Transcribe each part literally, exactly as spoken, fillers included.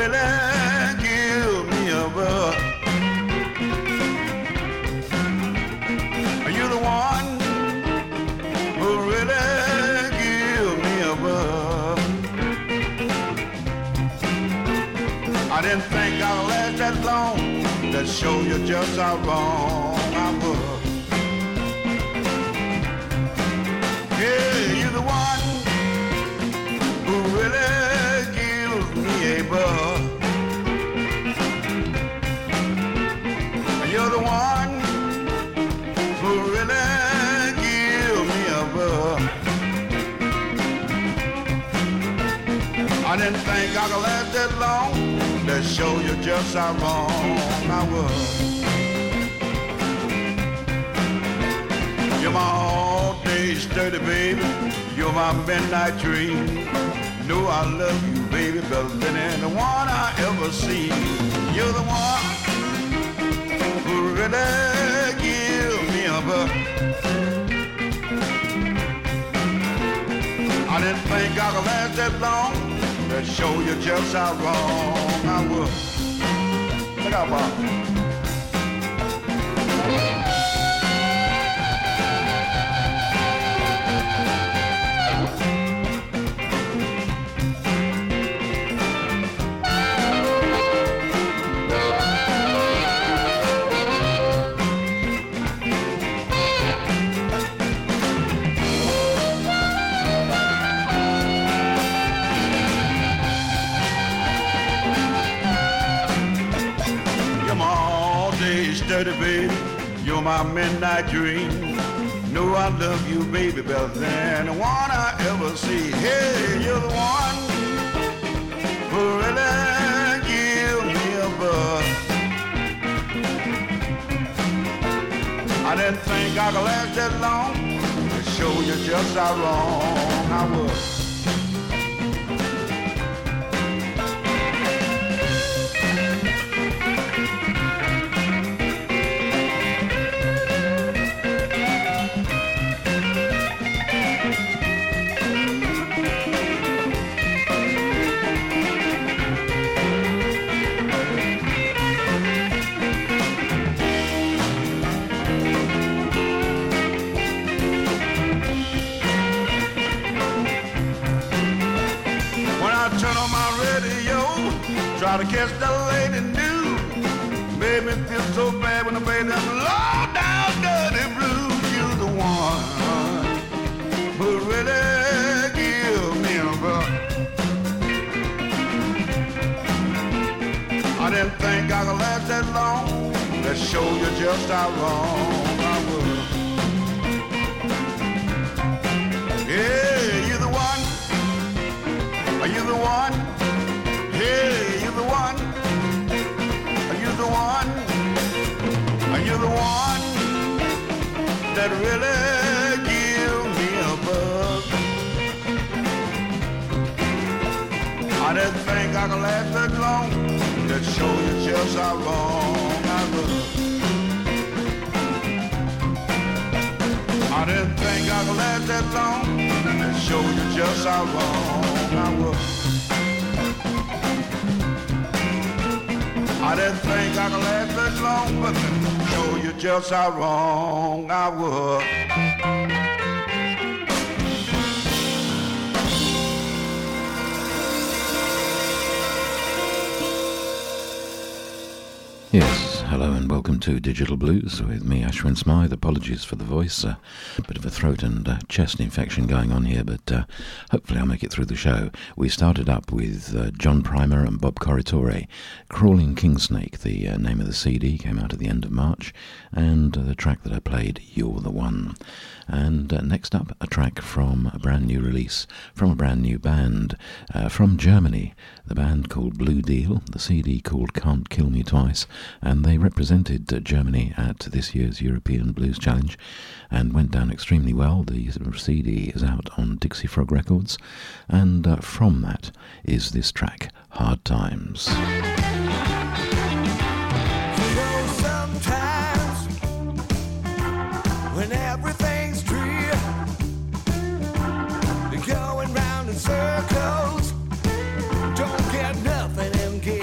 really give me a buzz. Are you the one who really give me a buzz? I didn't think I'd last that long to show you just how wrong I was. Yeah, you're the one who really gives me a buzz. You're the one who really gives me a buzz. I didn't think I could last that long to show you just how wrong I was. You're my all-day sturdy baby, you're my midnight dream. Know I love you, baby, better than anyone I ever see. You're the one who really gives me a buzz. I didn't think I could last that long to show you just how wrong I was. Look out, Bob. Dirty baby, you're my midnight dream. Know I love you, baby, better than the one I ever see. Hey, you're the one who really give me a buzz. I didn't think I could last that long to show you just how wrong I was. Try to catch that lady new. Made me feel so bad when I played them low down dirty blues. You're the one who really give me a buzz. I didn't think I could last that long. Let's show you just how wrong I was. Yeah, you're the one. Are you the one? Hey, you're the one. Are you the one? Are you the one that really give me a buzz? I didn't think I could last that long to show you just how wrong I was. I didn't think I could last that long to show you just how wrong I was. I didn't think I could last that long, but to show you just how wrong I was. Yes, hello and welcome to Digital Blues with me, Ashwin Smythe. Apologies for the voice, a uh, bit of a throat and uh, chest infection going on here, but uh, hopefully I'll make it through the show. We started up with uh, John Primer and Bob Corritore. Crawling Kingsnake, the uh, name of the C D, came out at the end of March, and uh, the track that I played, You're the One. And uh, next up, a track from a brand new release, from a brand new band, uh, from Germany, the band called Blue Deal, the C D called Can't Kill Me Twice, and they represented uh, Germany at this year's European Blues Challenge and went down extremely well. The C D is out on Dixie Frog Records, and uh, from that is this track, Hard Times. You know, sometimes when everything's clear, you're going round in circles, don't get nothing in gear.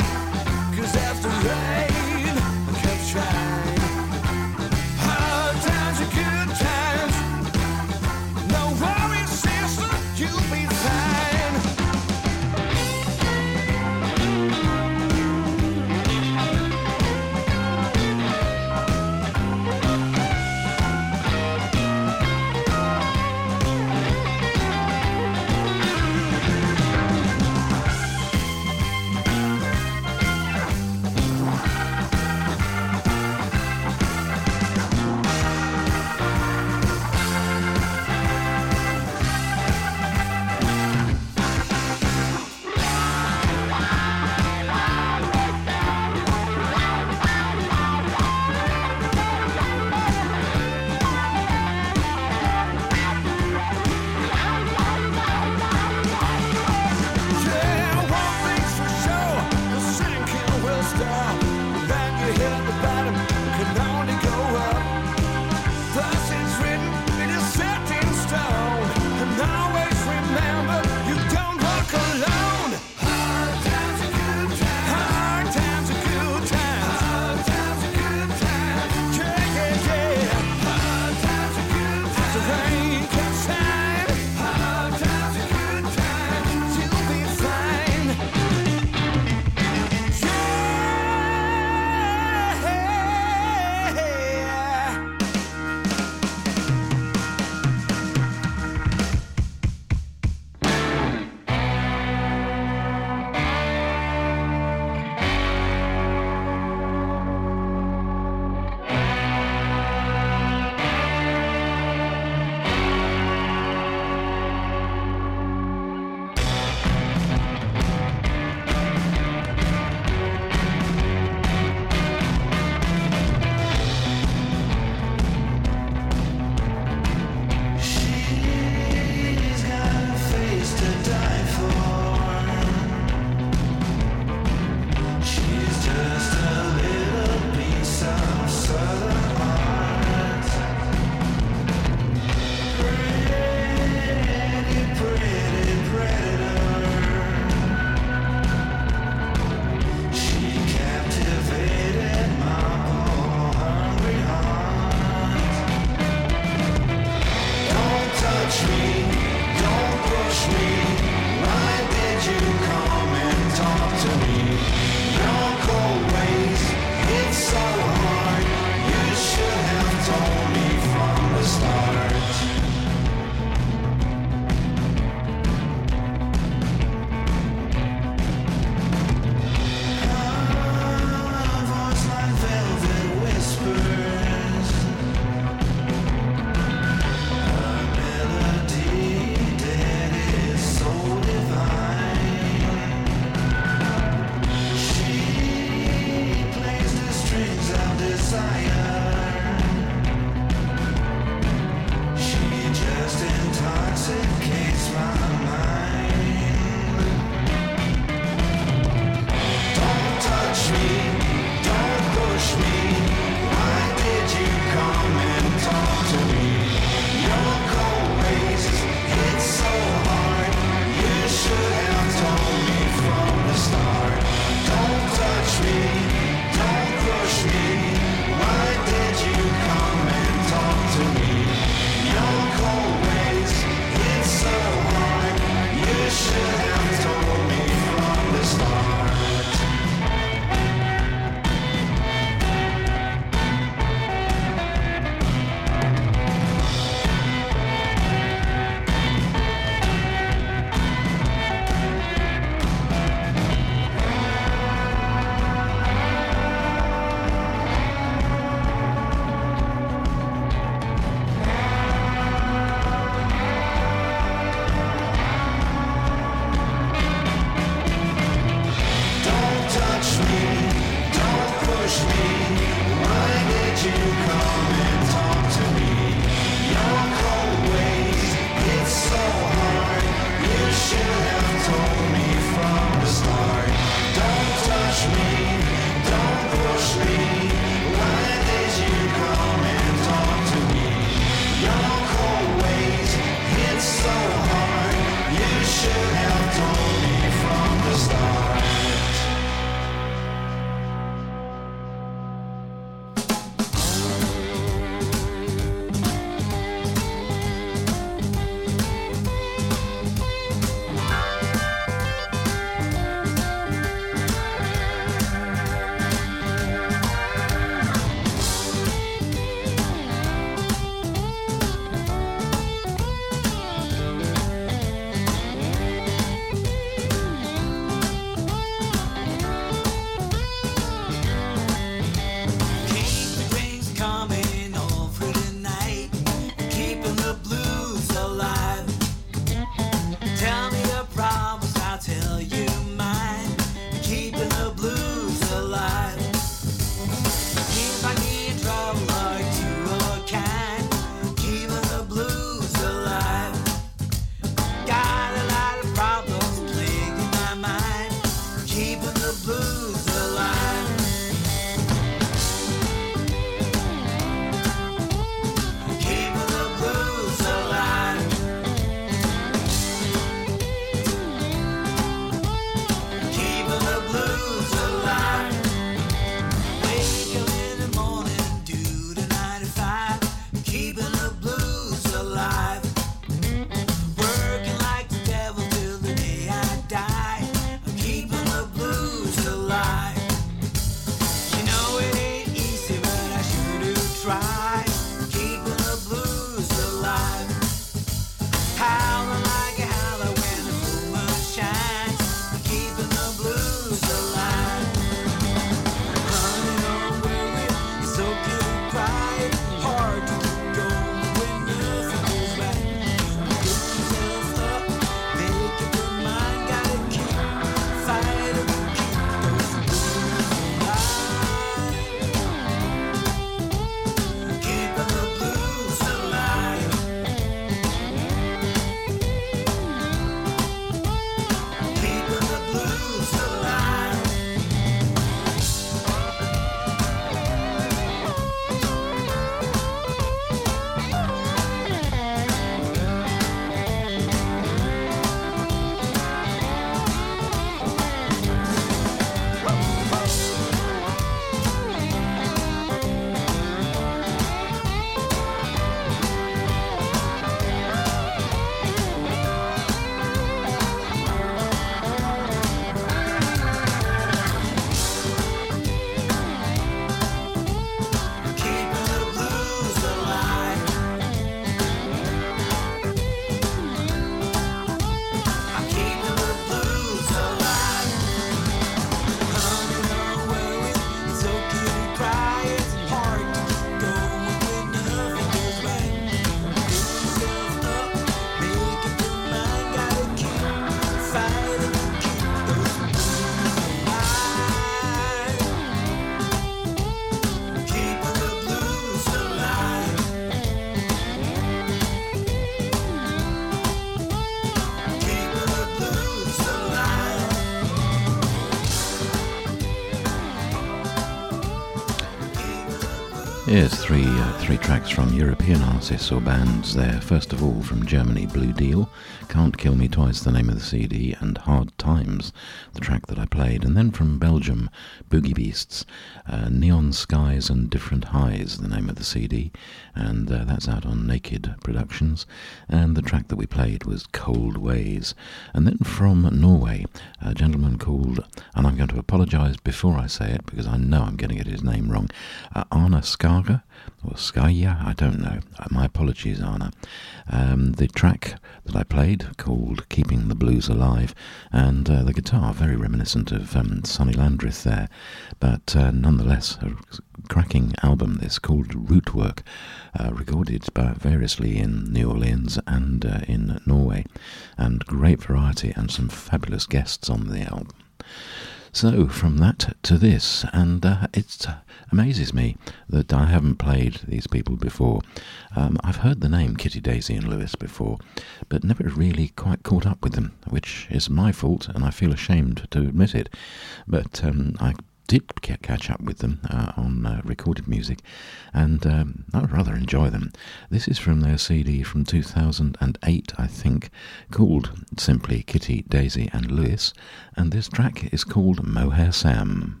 Here's three uh, three tracks from European artists or bands there. First of all, from Germany, Blue Deal, Can't Kill Me Twice, the name of the C D, and Hard Times, the track that I played. And then from Belgium, Boogie Beasts, uh, Neon Skies and Different Highs, the name of the C D, and uh, that's out on Naked Productions. And the track that we played was Cold Ways. And then from Norway, a gentleman called, and I'm going to apologise before I say it because I know I'm going to get his name wrong, uh, Arna Skaga, or Skaya, I don't know. Uh, my apologies, Arna. Um, the track that I played called Keeping the Blues Alive, and uh, the guitar very reminiscent of um, Sonny Landreth there, but uh, nonetheless a cracking album this called Rootwork, uh, recorded by variously in New Orleans and uh, in Norway, and great variety and some fabulous guests on the album. So from that to this, and uh, it uh, amazes me that I haven't played these people before. Um, I've heard the name Kitty, Daisy and Lewis before, but never really quite caught up with them, which is my fault, and I feel ashamed to admit it. But um, I did catch up with them uh, on uh, recorded music, and um, I rather enjoy them. This is from their C D from two thousand eight, I think, called simply Kitty, Daisy and Lewis, and this track is called Mohair Sam.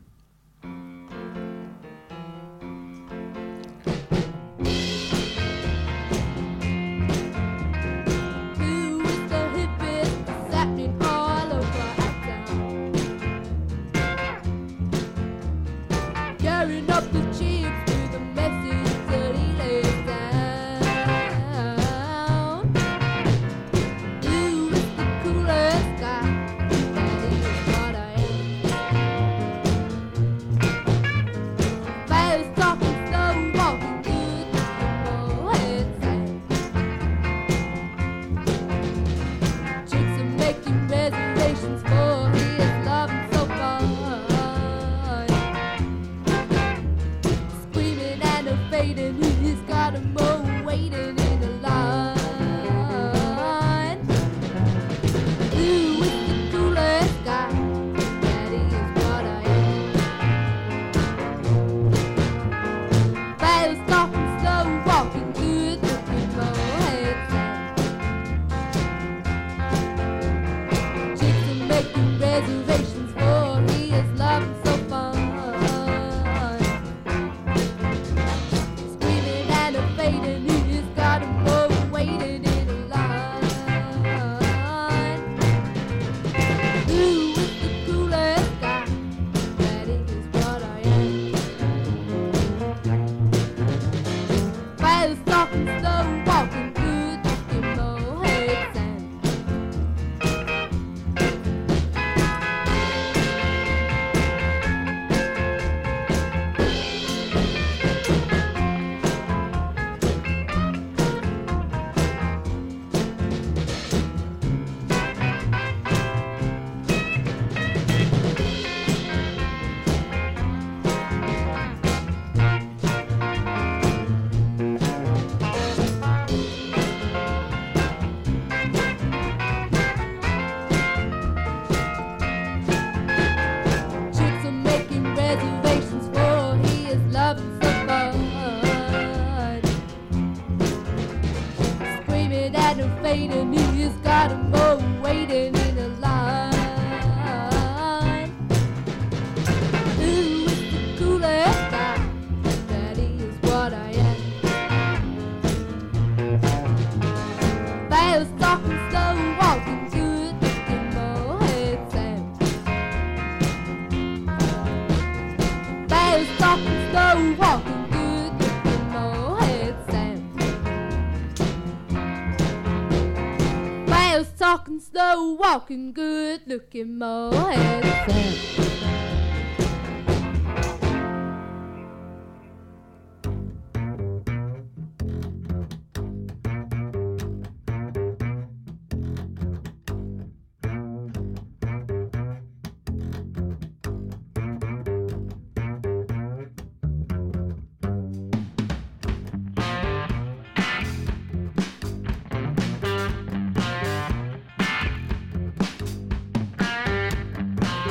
Walking good looking Mohair Sam.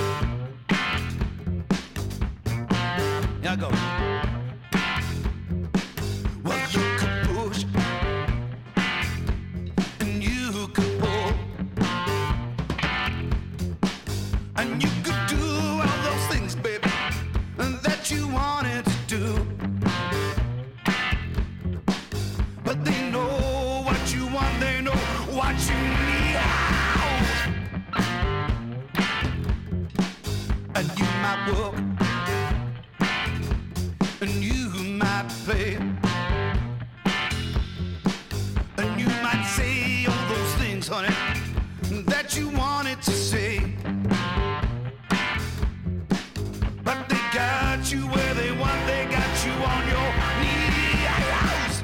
Now go. that you wanted to do. But they know what you want, they know what you need. And you might work, and you might play, and you might say all those things, honey, that you wanted to say. But they got you where they want, they got you on your knees.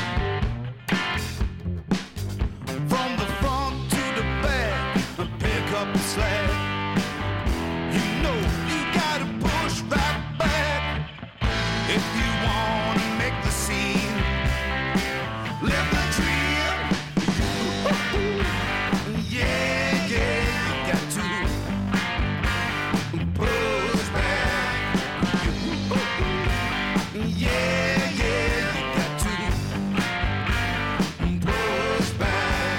From the front to the back, pick up the slack. You know you gotta push right back if you wanna make the scene. Live the dream. Yeah, yeah, you got to push back. Yeah, yeah, you got to push back.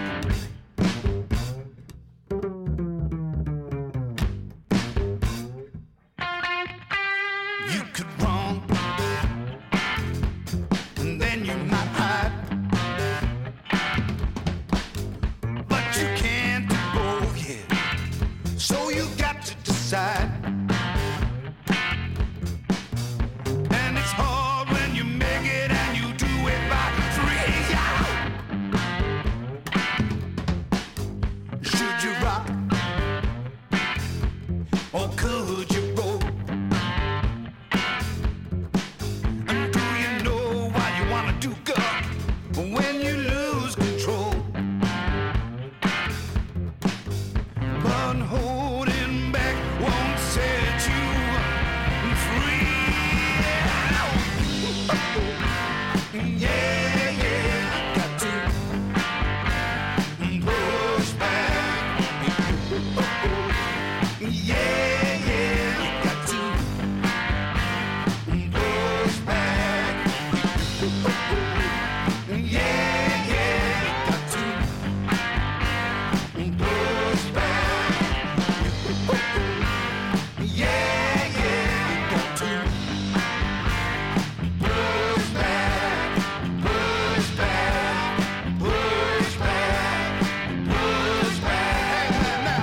You could run, and then you might hide, but you can't do both yet. So you got to decide. And it's hard when you make it and you do it by three. Should you rock, or could you roll? And do you know what you wanna do, girl, when you lose control? But holding back won't set you free. Yeah, yeah, you got to push back. Yeah, yeah, you got to push back. Yeah, yeah, you got to push back. Yeah, yeah, you got to push back, push back, push back, push back. Now.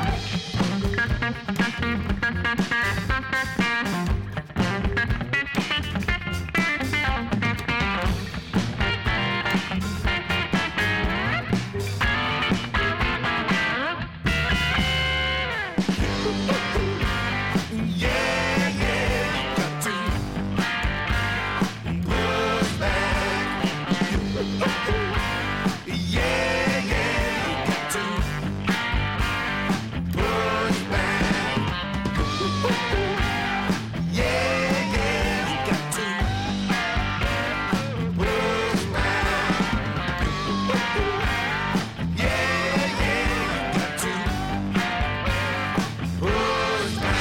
Yeah, yeah, you got to push back. Yeah, yeah, you got to push back. Yeah, yeah, you got to push back. Yeah, yeah, you got to push back.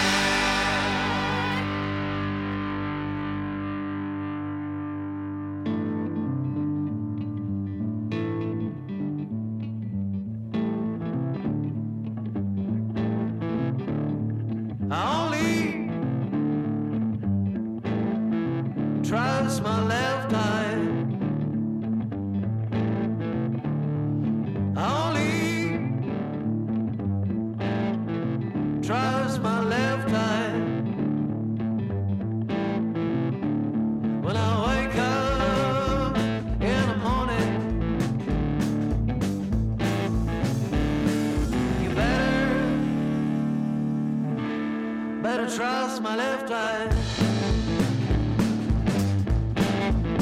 I only trust my left eye. I only trust my left eye. When I wake up in the morning, you better, better trust my left eye.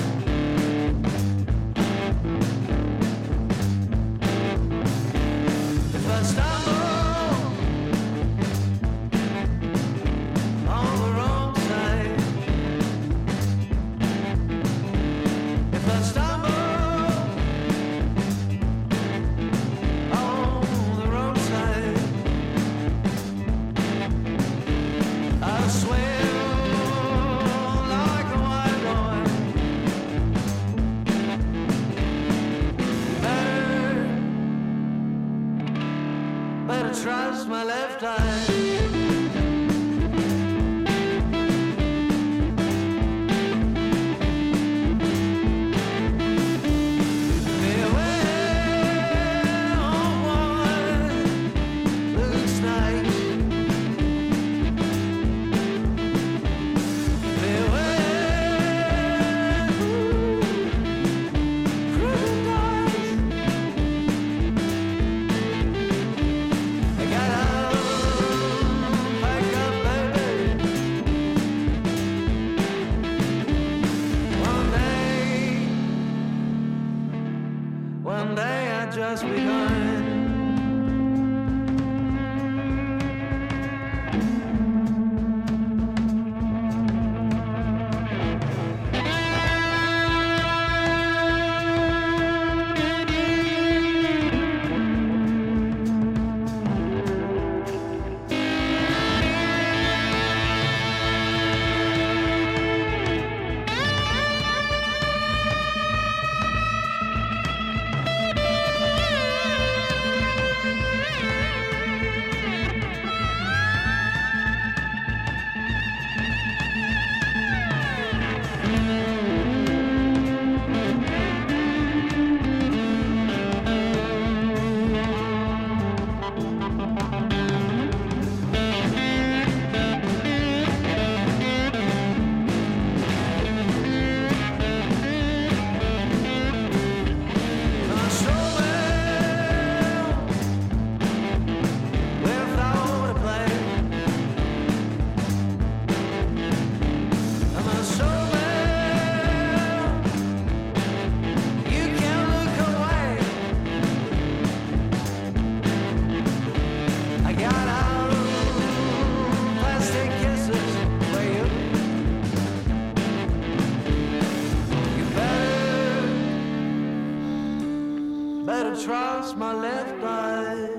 trust my left eye.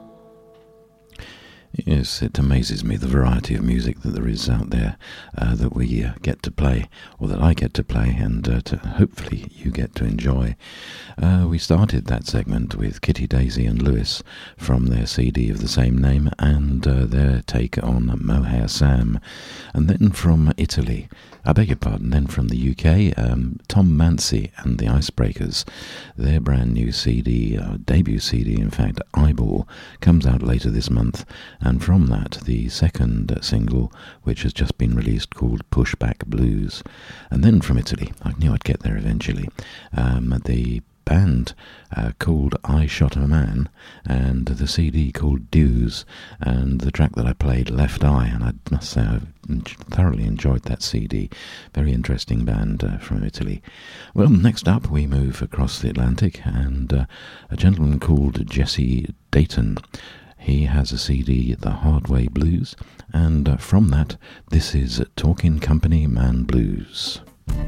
Yes, it amazes me the variety of music that there is out there uh, that we uh, get to play, or that I get to play, and uh, to hopefully you get to enjoy. Uh, we started that segment with Kitty, Daisy and Lewis from their C D of the same name and uh, their take on Mohair Sam. And then from Italy, I beg your pardon, then from the U K, um, Tom Mancy and the Icebreakers. Their brand new C D, uh, debut C D in fact, Eyeball, comes out later this month. And from that, the second single, which has just been released, called Pushback Blues. And then from Italy, I knew I'd get there eventually, um, the band uh, called I Shot a Man, and the C D called Dews, and the track that I played, Left Eye, and I must say I've thoroughly enjoyed that C D. Very interesting band uh, from Italy. Well, next up we move across the Atlantic, and uh, a gentleman called Jesse Dayton. He has a C D, The Hard Way Blues, and uh, from that, this is Talking Company Man Blues.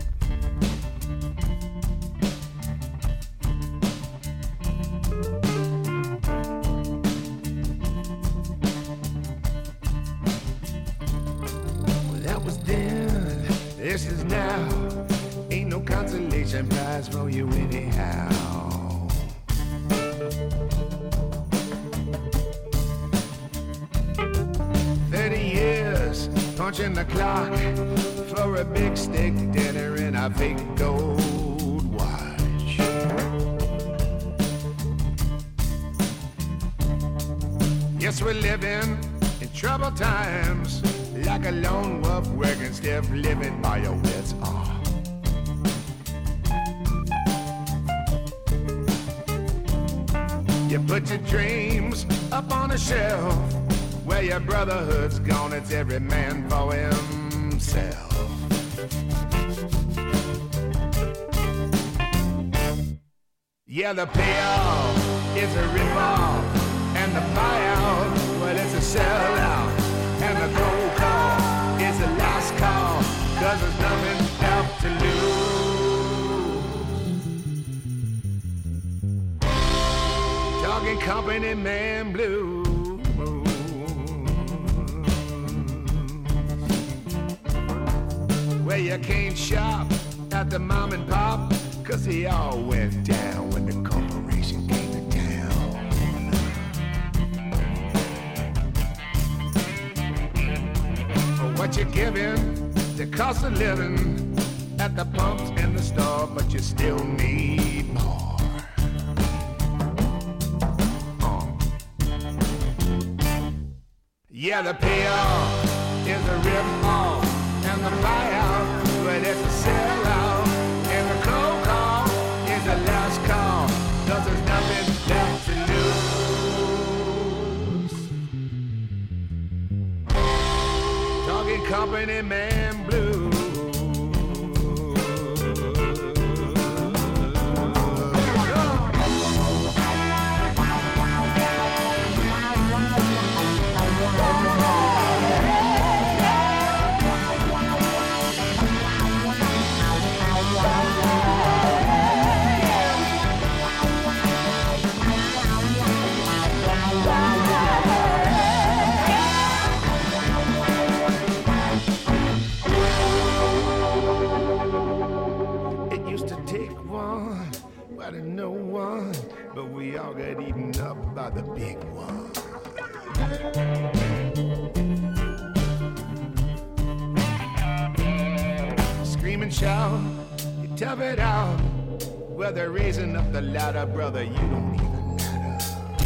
Well, that was then, this is now. Ain't no consolation prize for you anyhow. Punching the clock for a big steak dinner and a fake gold watch. Yes, we're living in troubled times, like a lone wolf working stiff, living by your wits. Oh. You put your dreams up on a shelf, where your brotherhood's gone, it's every man for himself. Yeah, the payoff is a rip-off, and the buyout, well, it's a sellout. And the cold call is the last call, cause there's nothing left to lose. Talking Company Man Blues. Where you can't shop at the mom and pop, cause they all went down when the corporation came to town. For what you're giving, the cost of living at the pumps in the store, but you still need more. Uh. Yeah, the payoff is a rip-off, and the buyout, but it's a sellout. And the cold call is the last call, cause there's nothing left to lose. Talking Company Man Blues. No one, but we all get eaten up by the big one. Scream and shout, you tough it out. Well, they're raising up the ladder, brother, you don't even matter.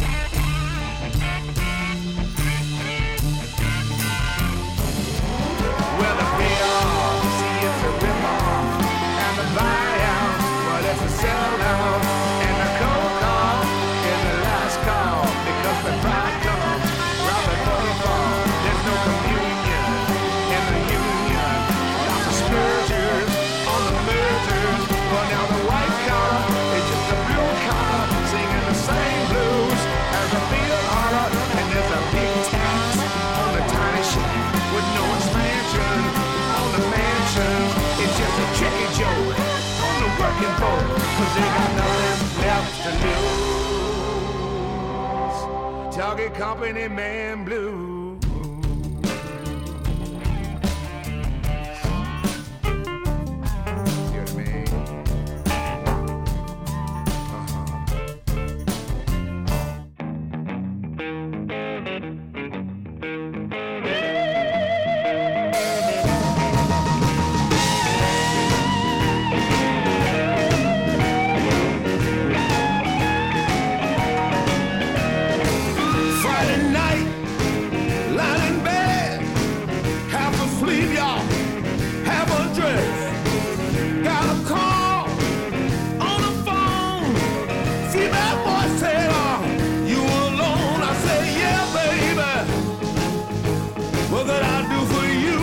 Well, the payoff, see, it's a rip-off, and the buyout, well, it's a sellout. And the cold call is the last call, because the pride comes right before the fall. There's no communion in the union. Lots of splurgers on the mergers, but now the white collar is just a blue collar, singing the same blues as a field horror. And there's a big tax on the tiny shack with no expansion. a company man blue. Hear me? Friday night, lying in bed, half asleep, y'all, half undressed. Got a call on the phone. Female voice said, "Oh, you alone?" I said, "Yeah, baby. What could I do for you?"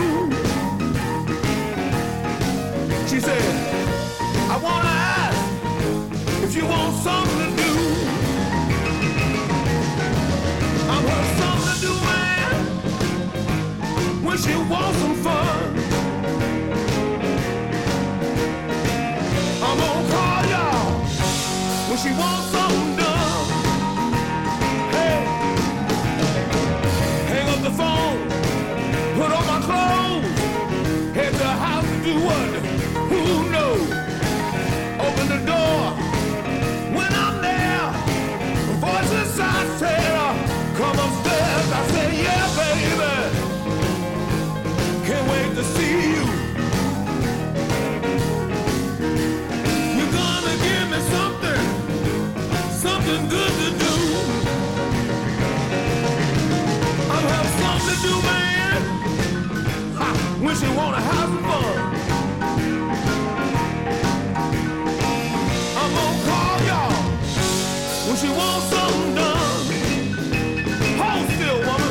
She said, "I wanna ask if you want something to do." I'm her something to do, man, when she wants some fun. I'm gonna call y'all when she wants something done. Hey, hang up the phone, put on my clothes, head to the house to do what? Who knows? Open the door. When I'm there, voices I said, uh, "Come upstairs." I said, "Yeah, baby. Can't wait to see you. You're gonna give me something, something good to do. I'll have something to do, man. Ha, when she wanna have some fun. I'm gonna call y'all when she wants something done. Hold still, woman.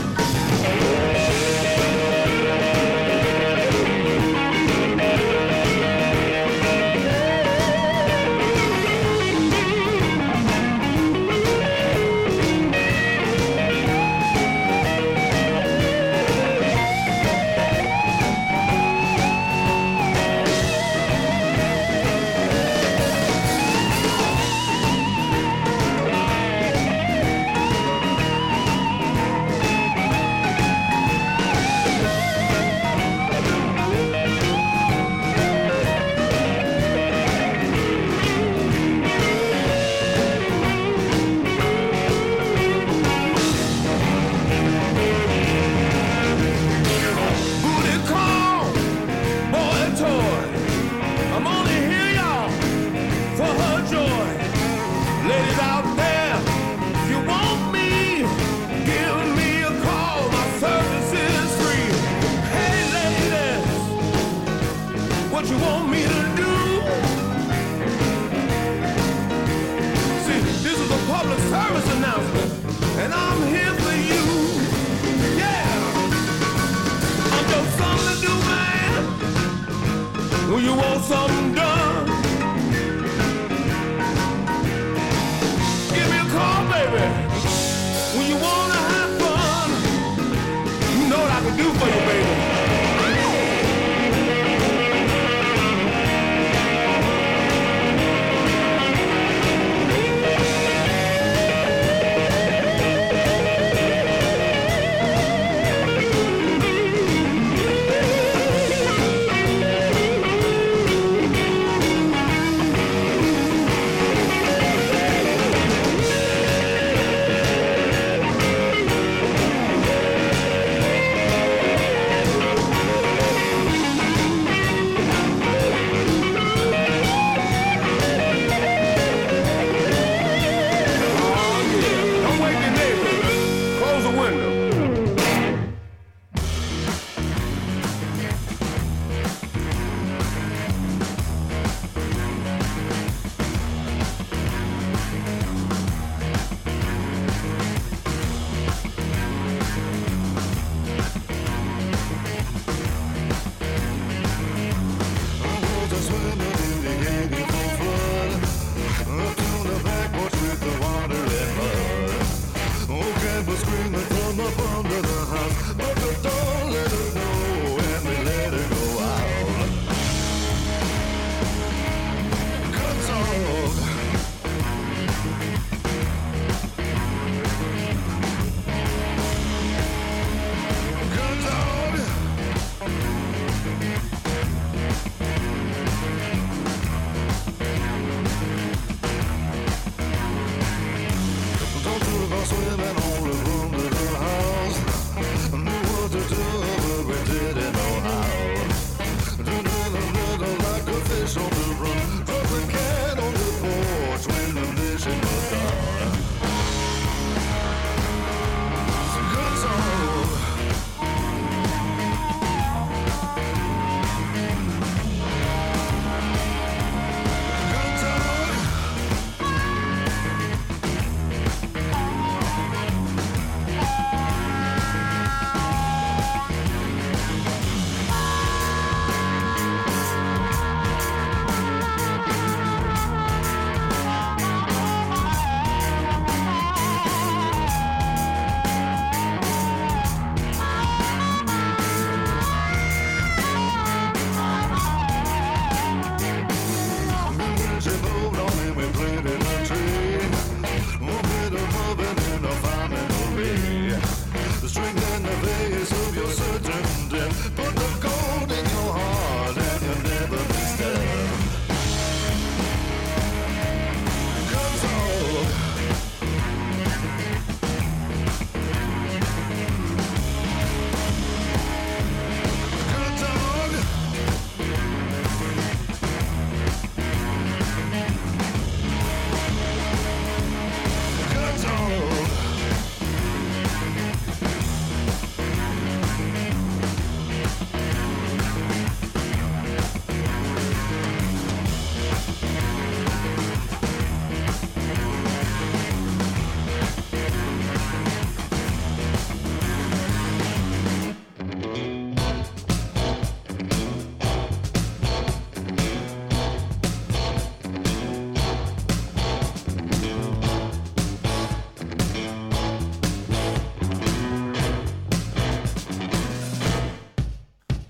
Booty call, boy toy. I'm only here, y'all, for her joy. Ladies out there, if you want me, give me a call. My service is free. Hey, ladies, what you want me to do? See, this is a public service announcement, and I'm here for you. Yeah, I'm just something to do, man, when you want something done. Give me a call, baby, when you wanna have fun. You know what I can do for you, baby.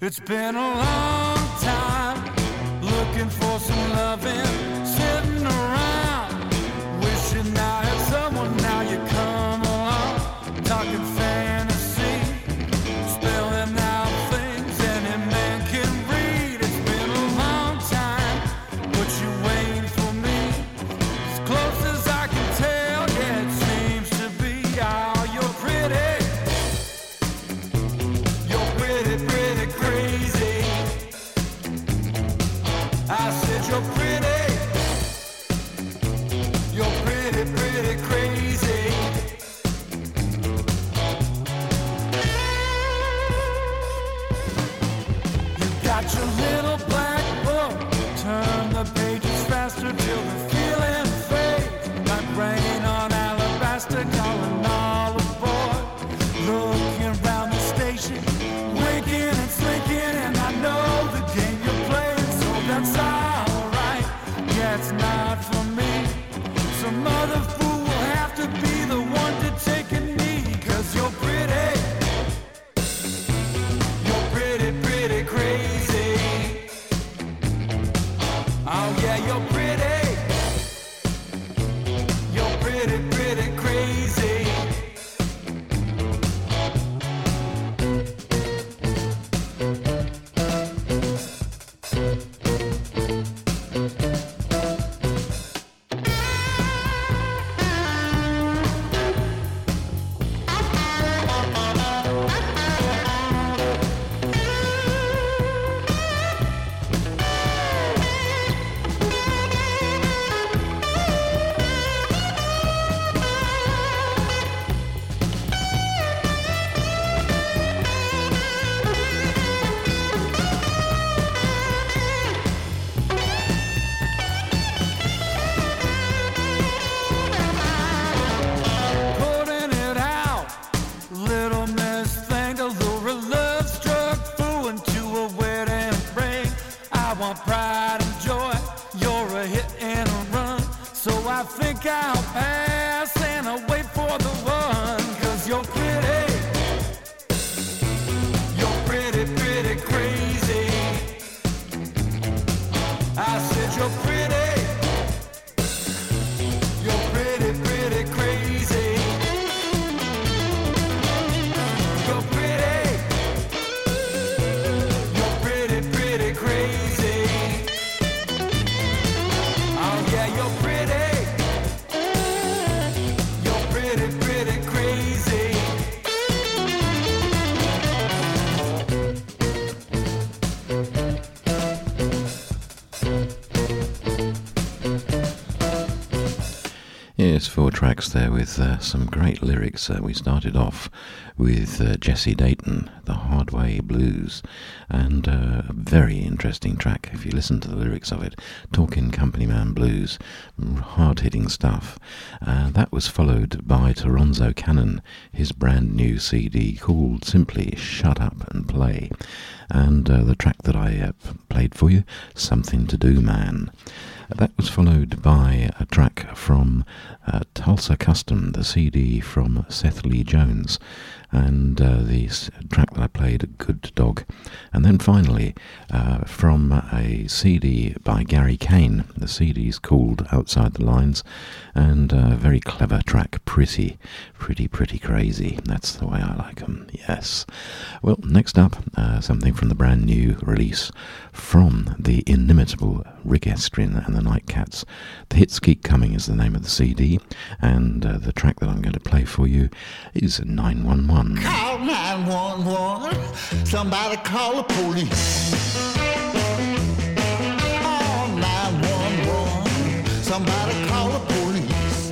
It's been a long time looking for some loving, sitting around wishing I had someone. Now you come along, talking fantasy, spelling out things any man can read. It's been a long time, but you're waiting for me. As close as I can tell, yeah, it seems to be. Oh, you're pretty. You're pretty, pretty crazy. I said you're pretty. You're pretty, pretty crazy. You got your little black book. Turn the pages faster till the feeling fades. Like rain on alabaster, calling all aboard. Looking round the station, winking and slinking, and I know the game you're playing, so that's alright. Yeah, it's not for me. Some other fool will have to be the one to take a knee. Cause you're pretty. You're pretty, pretty crazy. Oh yeah, you're pretty. You're pretty, pretty crazy. Putting it out, little miss thing, to lure a love struck fool into a wedding ring. I want pride and joy, you're a hit and a run, so I think I'll pass and I'll wait for the one. Cause you're pretty. You're pretty, pretty crazy. I said you're pretty. You're pretty, pretty crazy. You're pretty. You're pretty, pretty crazy. Oh yeah, you're pretty. You're pretty, pretty crazy. Yes, four tracks there with uh, some great lyrics. Uh, we started off with uh, Jesse Dayton, The Hard Way Blues, and uh, a very interesting track if you listen to the lyrics of it, Talking Company Man Blues, hard-hitting stuff. Uh, that was followed by Toronzo Cannon, his brand new C D called simply Shut Up and Play, and uh, the track that I uh, played for you, Something to Do Man. That was followed by a track from uh, Tulsa Custom, the C D from Seth Lee Jones, and uh, the s- track that I played, Good Dog. And then finally, uh, from a C D by Gary Kane. The C D's called Outside the Lines, and a very clever track, Pretty, Pretty, Pretty Crazy. That's the way I like them, yes. Well, next up, uh, something from the brand new release from the inimitable Rick Estrin and the Nightcats. The Hits Keep Coming is the name of the C D, and uh, the track that I'm going to play for you is nine one one. Call nine one one. Somebody call the police. Oh, nine one one. Somebody call the police.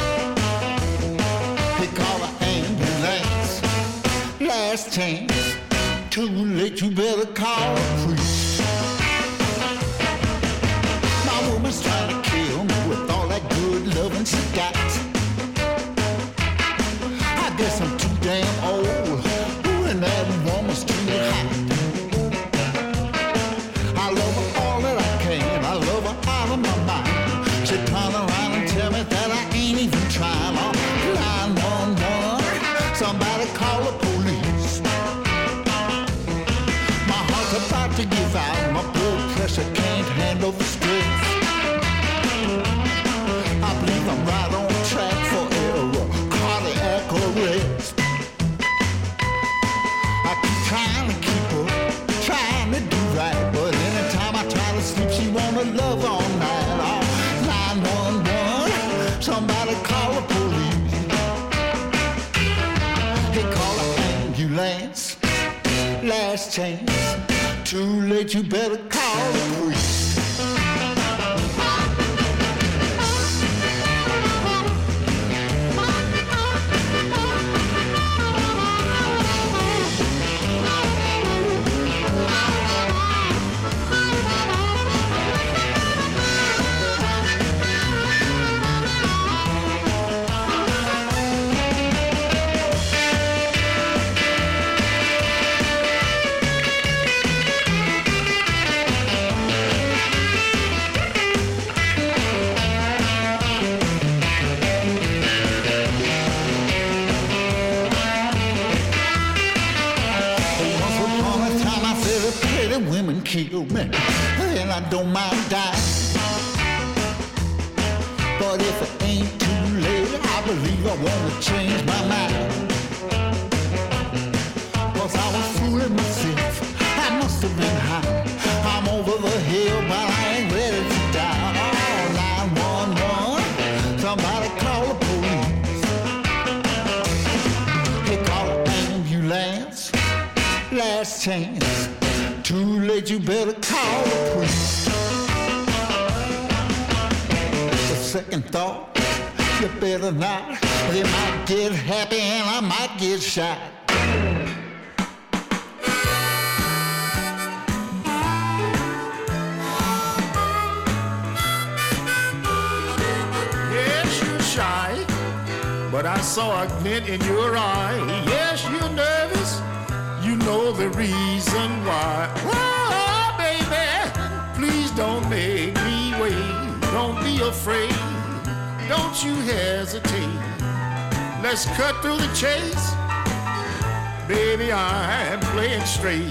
They call the ambulance. Last chance. Too late, you better call the priest. My woman's trying to kill me with all that good loving she got. I guess I'm too damn old. Ooh, and that woman's too hot. I love her all that I can. I love her out of my mind. She turn around and tell me that I ain't even trying. Oh, nine one one. Somebody call the police. My heart handle the stress. I believe I'm right on track for a cardiac arrest. I keep trying to keep her, trying to do right, but anytime I try to sleep, she wanna love all night. Oh, nine one one, somebody call the police. Hey, call an ambulance, last chance. Too late, you better call the priest. Kill me, and I don't mind dying. But if it ain't too late, I believe I wanna change my mind. Cause I was fooling myself, I must have been high. I'm over the hill, but I ain't ready to die. Oh, nine one one, somebody call the police. They call an ambulance, last chance. Too late, you better call the priest. The second thought, you better not. They might get happy and I might get shot. Yes, you're shy, but I saw a glint in your eye. Yes, you're nervous. You know the reason why. Oh, baby, please don't make me wait. Don't be afraid. Don't you hesitate. Let's cut through the chase. Baby, I'm playing straight.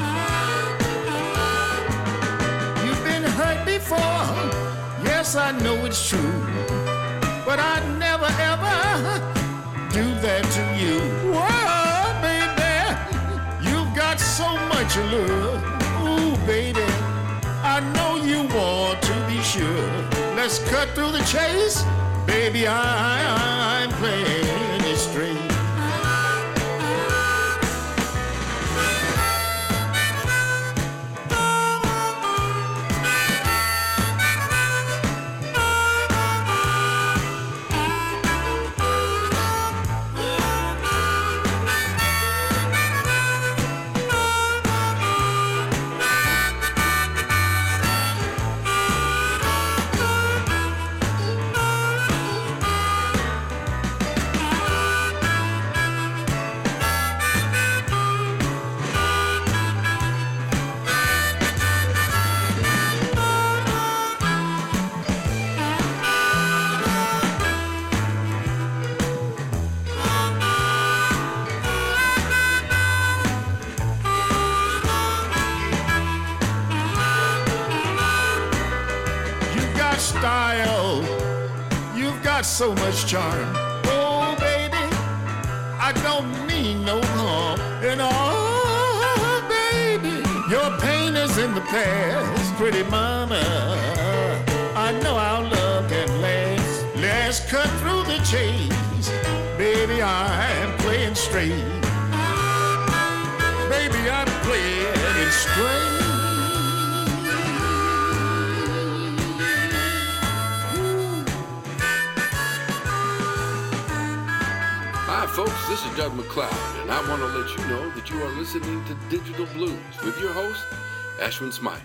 You've been hurt before. Yes, I know it's true. But I'd never, ever do that to you. Whoa, baby. Got so much love, ooh baby, I know you want to be sure. Let's cut through the chase, baby, I, I'm playing it straight. So much charm, oh baby, I don't mean no harm. And oh baby, your pain is in the past, pretty mama. I know our love can last. Let's cut through the chase, baby, I'm playing straight. Baby, I'm playing it straight. Hi folks, this is Doug McLeod, and I want to let you know that you are listening to Digital Blues with your host, Ashwin Smythe.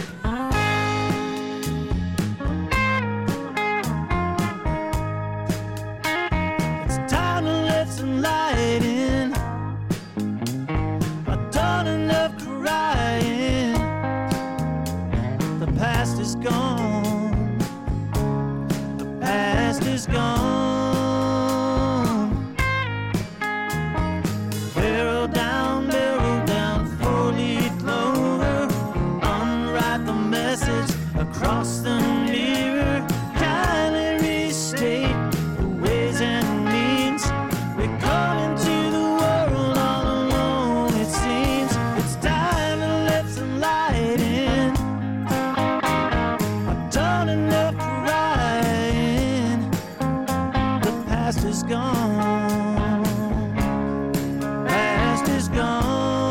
It's time to let some light in. I've done enough crying. The past is gone. The past is gone. Cross the mirror, kindly restate the ways and means. We're coming to the world all alone, it seems. It's time to let some light in. I've done enough crying. The past is gone. Past is gone.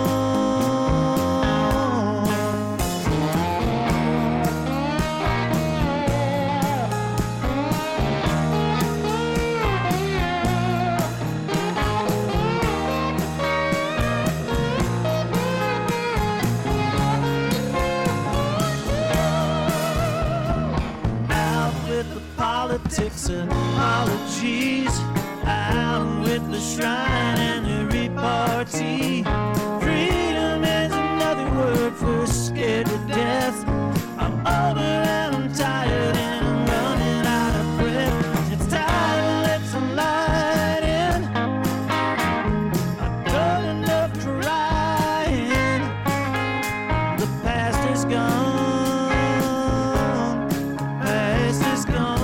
Politics and apologies, out with the shrine and the repartee. Freedom is another word for scared to death. I'm older and I'm tired and I'm running out of breath. It's time to let some light in. I've done enough crying. The past is gone. Past is gone.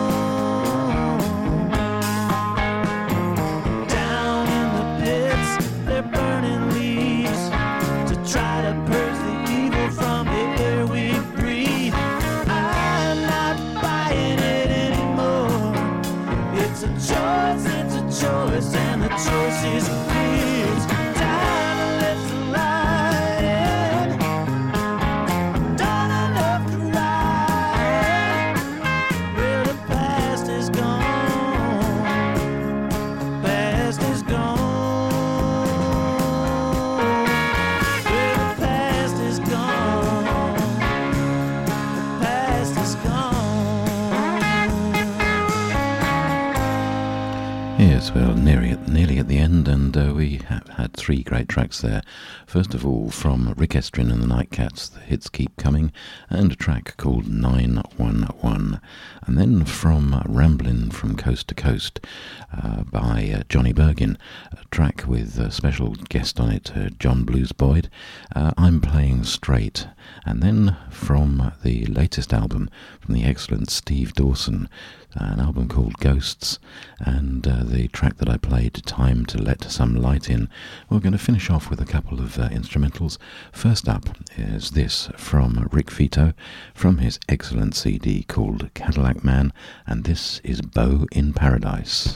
Choice and the choice is clear. It's time to let some light in. Done enough crying. Well, the past is gone. Past is gone. Well, the past is gone. The past is gone. Yes, well, nearly at, nearly at the end, and uh, we have had three great tracks there. First of all, from Rick Estrin and the Nightcats, the hits keep coming, and a track called nine one one. And then from uh, Ramblin' from Coast to Coast uh, by uh, Johnny Bergin, a track with a special guest on it, uh, John Blues Boyd, uh, I'm Playing Straight. And then from the latest album, from the excellent Steve Dawson, an album called Ghosts, and uh, the track that I played, Time to Let Some Light In. We're going to finish off with a couple of uh, instrumentals. First up is this from Rick Vito, from his excellent C D called Cadillac Man, and this is Beau in Paradise.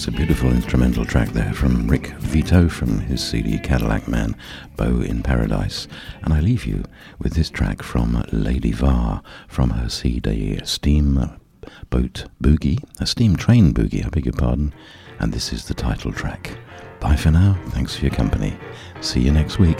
It's a beautiful instrumental track there from Rick Vito from his C D Cadillac Man, Beau in Paradise. And I leave you with this track from Lady Var from her C D Steam Boat Boogie, a steam train boogie, I beg your pardon. And this is the title track. Bye for now. Thanks for your company. See you next week.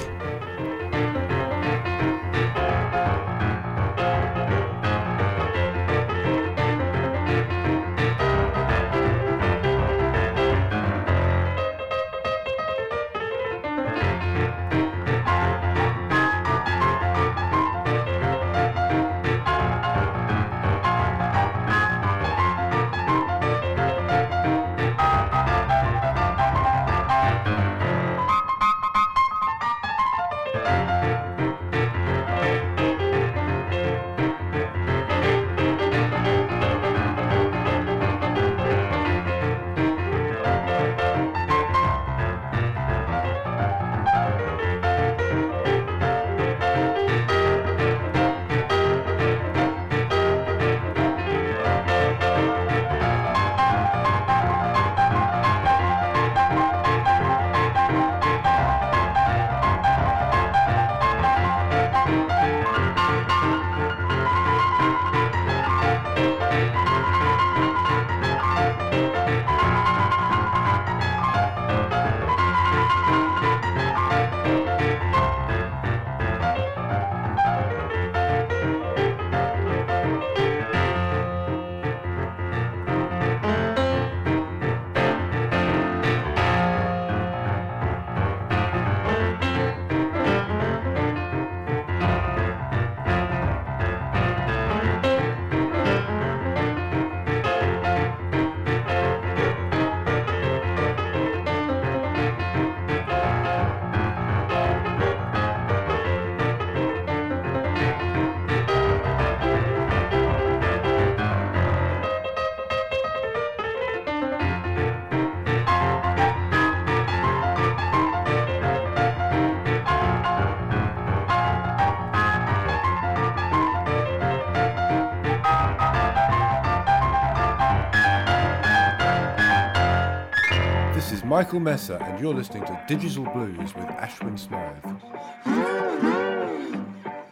Michael Messer, and you're listening to Digital Blues with Ashwin Smythe.